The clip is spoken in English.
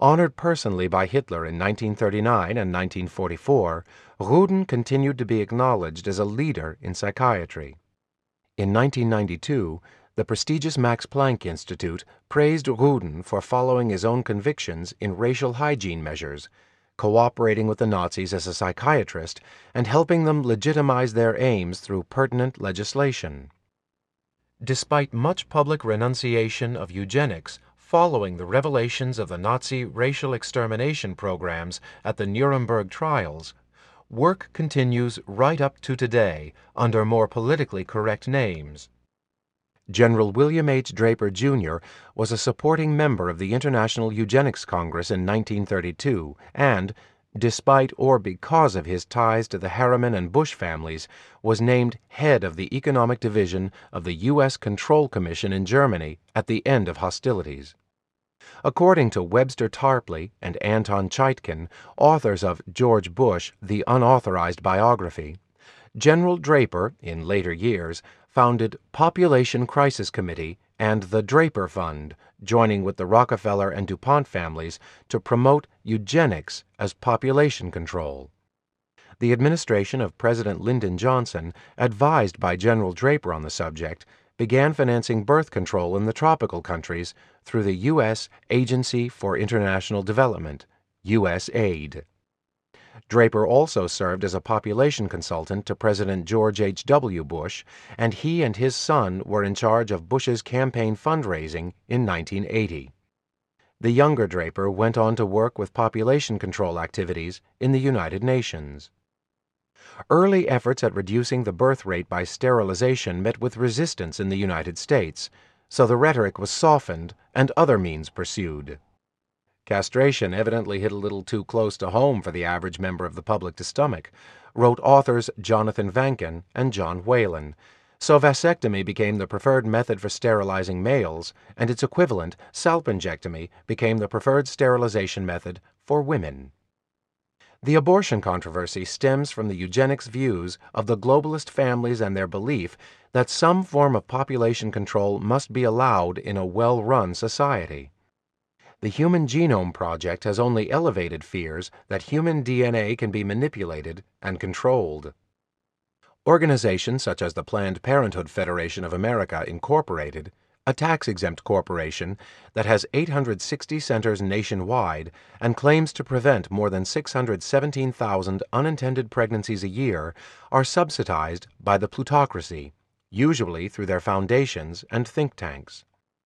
Honored personally by Hitler in 1939 and 1944, Ruden continued to be acknowledged as a leader in psychiatry. In 1992, the prestigious Max Planck Institute praised Ruden for following his own convictions in racial hygiene measures, cooperating with the Nazis as a psychiatrist, and helping them legitimize their aims through pertinent legislation. Despite much public renunciation of eugenics following the revelations of the Nazi racial extermination programs at the Nuremberg trials, work continues right up to today under more politically correct names. General William H. Draper, Jr. was a supporting member of the International Eugenics Congress in 1932 and, despite or because of his ties to the Harriman and Bush families, was named head of the Economic Division of the U.S. Control Commission in Germany at the end of hostilities. According to Webster Tarpley and Anton Chaikin, authors of George Bush, The Unauthorized Biography, General Draper, in later years, founded Population Crisis Committee and the Draper Fund, joining with the Rockefeller and DuPont families to promote eugenics as population control. The administration of President Lyndon Johnson, advised by General Draper on the subject, began financing birth control in the tropical countries through the U.S. Agency for International Development, USAID. Draper also served as a population consultant to President George H.W. Bush, and he and his son were in charge of Bush's campaign fundraising in 1980. The younger Draper went on to work with population control activities in the United Nations. Early efforts at reducing the birth rate by sterilization met with resistance in the United States, so the rhetoric was softened and other means pursued. Castration evidently hit a little too close to home for the average member of the public to stomach, wrote authors Jonathan Vankin and John Whalen, so vasectomy became the preferred method for sterilizing males, and its equivalent, salpingectomy, became the preferred sterilization method for women. The abortion controversy stems from the eugenics views of the globalist families and their belief that some form of population control must be allowed in a well-run society. The Human Genome Project has only elevated fears that human DNA can be manipulated and controlled. Organizations such as the Planned Parenthood Federation of America, Incorporated, a tax-exempt corporation that has 860 centers nationwide and claims to prevent more than 617,000 unintended pregnancies a year, are subsidized by the plutocracy, usually through their foundations and think tanks.